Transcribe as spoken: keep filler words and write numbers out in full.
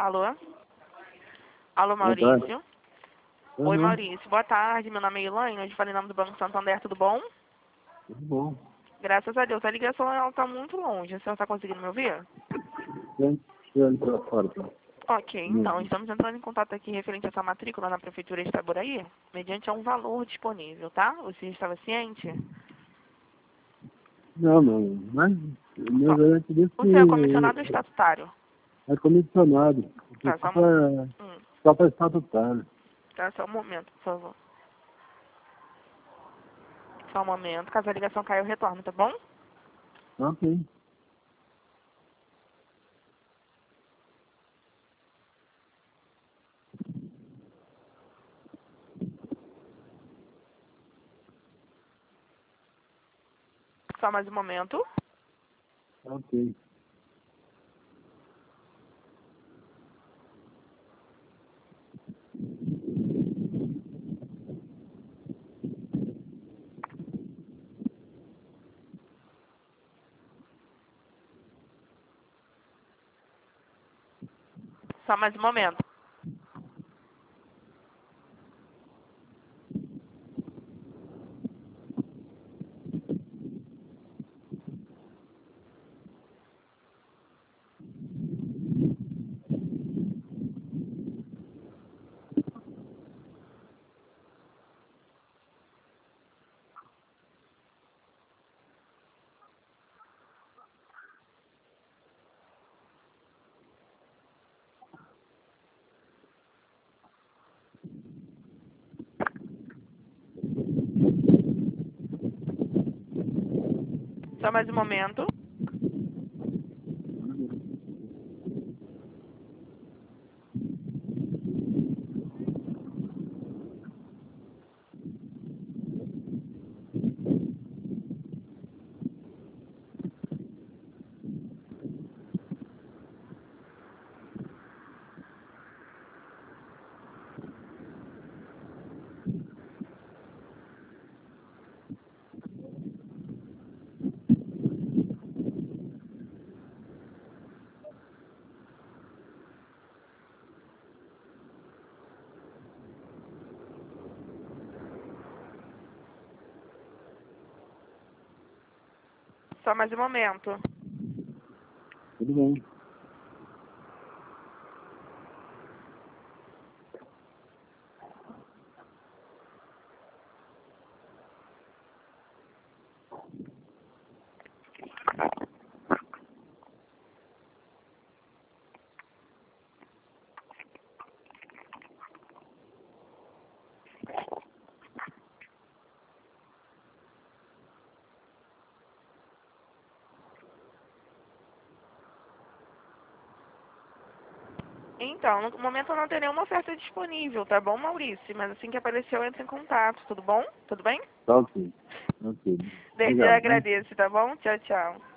Alô? Alô, Maurício? Oi, Maurício. Boa tarde. Meu nome é Elaine. Hoje falei em nome do Banco Santander. Tudo bom? Tudo bom. Graças a Deus. A ligação ela tá muito longe. O senhor está conseguindo me ouvir? Sim, sim, para fora. Tá? Ok. Então, estamos entrando em contato aqui referente a essa matrícula na Prefeitura de Itaboraí, mediante a um valor disponível, tá? Você estava ciente? Não, não. Mas meu Só. gerente disse O senhor é que comissionado estatutário? é comissionado. Tá, Só só, um- para hum, só para estatutário. tá, só um momento, por favor. Só um momento. Caso a ligação caia, eu retorno, tá bom? Ok. Só mais um momento. Ok. Só mais um momento. Só mais um momento. Só mais um momento. Tudo bem. Então, no momento eu não tenho nenhuma oferta disponível, tá bom, Maurício? Mas assim que aparecer eu entro em contato, tudo bom? Tudo bem? Tá ok. Ok. Desde eu Obrigado, né? agradeço, tá bom? Tchau, tchau.